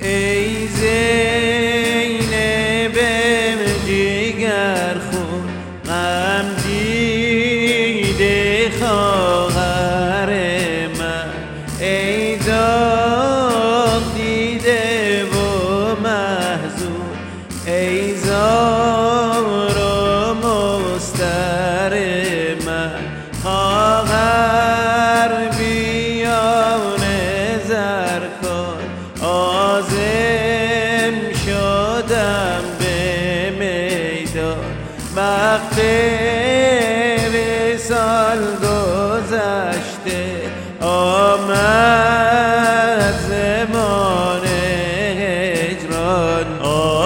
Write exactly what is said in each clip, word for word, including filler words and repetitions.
ای زینب جگر خون غم دیده خواهر من، ای داغ دیده و محزون، ای زار و مستر من. خواهر بیا نظر کن، عازم شدم به میدان. وقت وصال گذشته، آمد زمان هجران.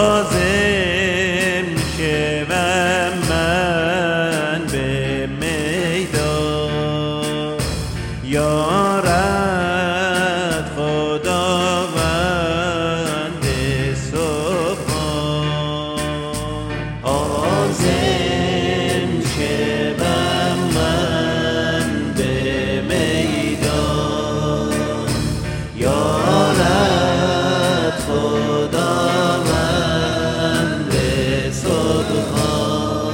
عازم شوم من به میدان، یارد خداوند سبحان. عازم شوم من به میدان، یارد خداوند سبحان.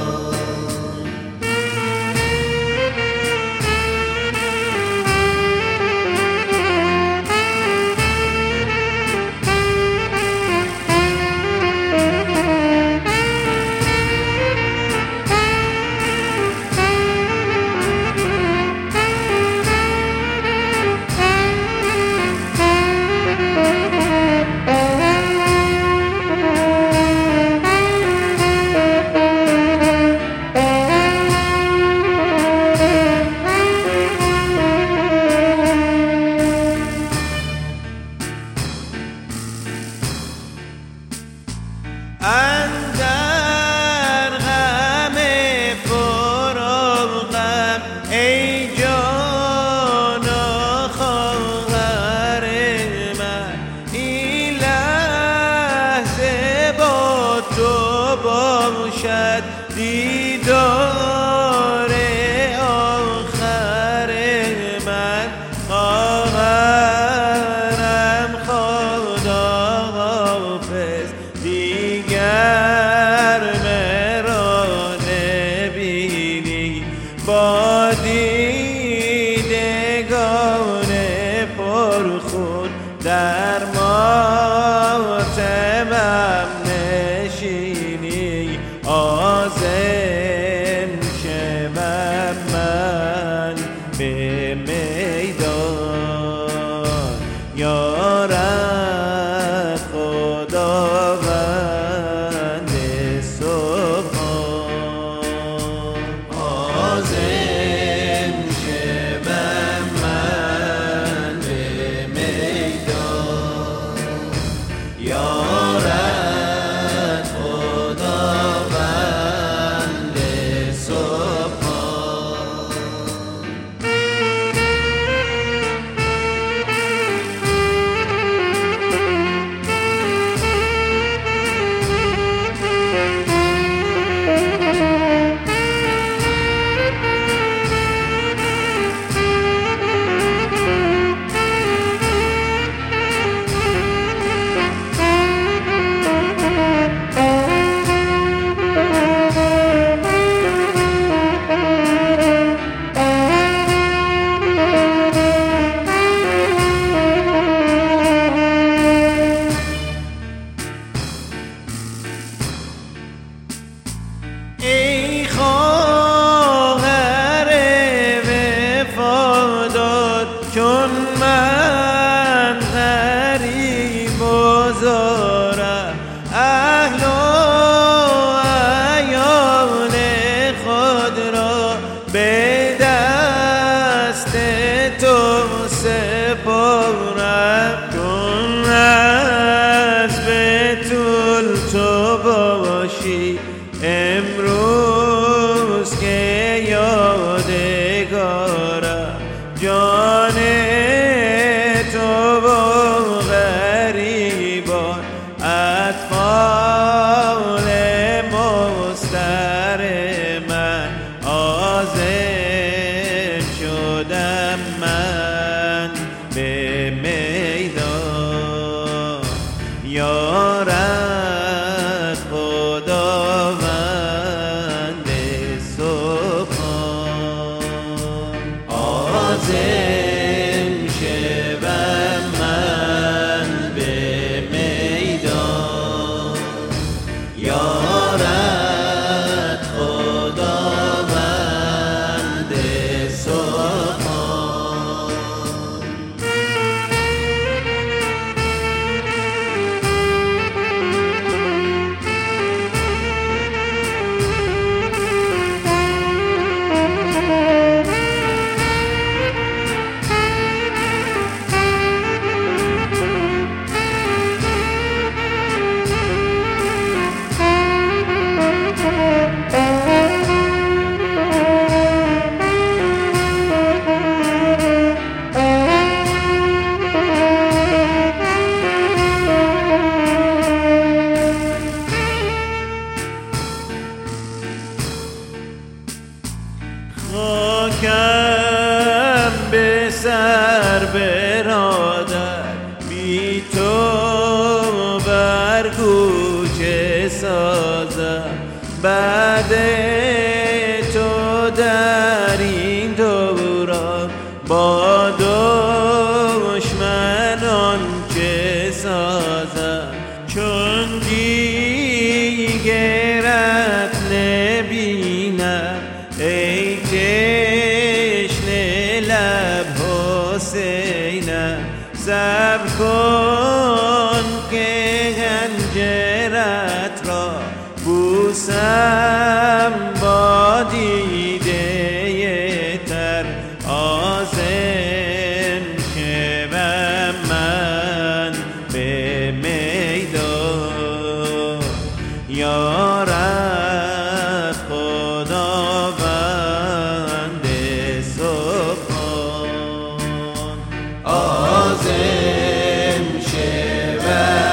اندر غم فراقم ای جان و خواهر من، این لحظه با تو باشد دیدار آخر من. خواهرم خدا حافظ، دیگر مرا نبینی. با دیدگان پرخون در ماتمم نشینی. عازم شوم من به میدان، یارد خداوند سبحان. عازم شوم من به میدان، یارد خداوند سبحان. عازم شوم من به میدان، یارد خداوند سبحان. خاکم به سر برادر، بی تو بر کوچه سازم. بعد تو در این دوران با دشمنان چه سازم. چون دیگرت نبینم ای تشنه لب حسینم، صبر کن که خنجرت را بوسم با دیده تر. عازم شوم من به میدان، یارد خداوند سبحان. عازم شوم